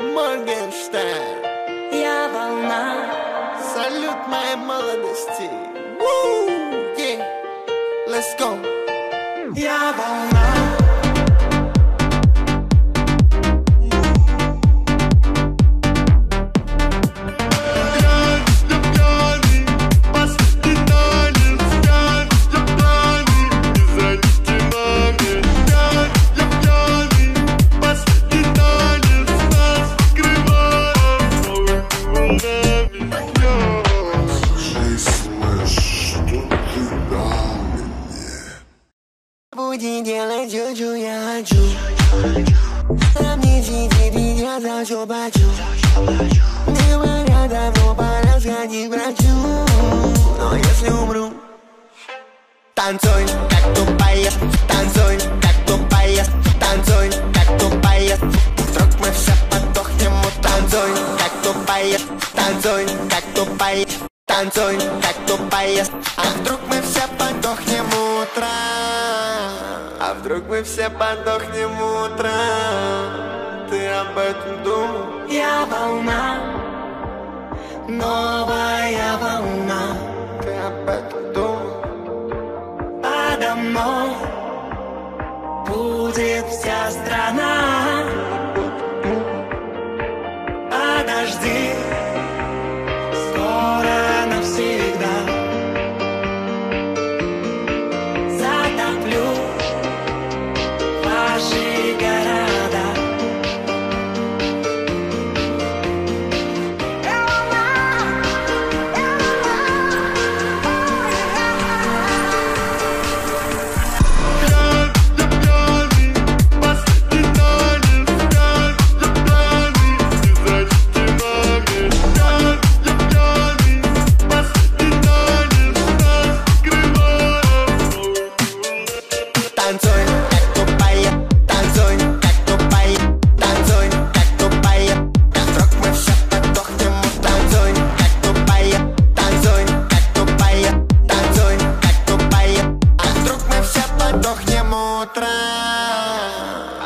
Моргенштерн. Я волна. Салют моей молодости. Woo! Yeah. Let's go. Я волна. Буди делать чуть-чуть, я хочу. А мне сидит, и я за все плачу. Говорят, давно пора сходить к врачу. Но если умру, танцуй, как тупая. Танцуй, как тупая. Танцуй, как тупая. Вдруг мы все подохнем. Танцуй, как тупая. Танцуй, как тупая. Танцуй, как тупая. А вдруг мы все подохнем утром? А вдруг мы все подохнем утром? Ты об этом думал? Я волна. Новая волна. Ты об этом думал? Подо мной будет вся страна. Подожди, скоро навсегда затоплю ваши города. Танцуй, как тупая. Танцуй, как тупая. Танцуй, как тупая. А вдруг мы все подохнем? Танцуй, как тупая. Танцуй, как тупая. Танцуй, как тупая. А вдруг мы все подохнем утром?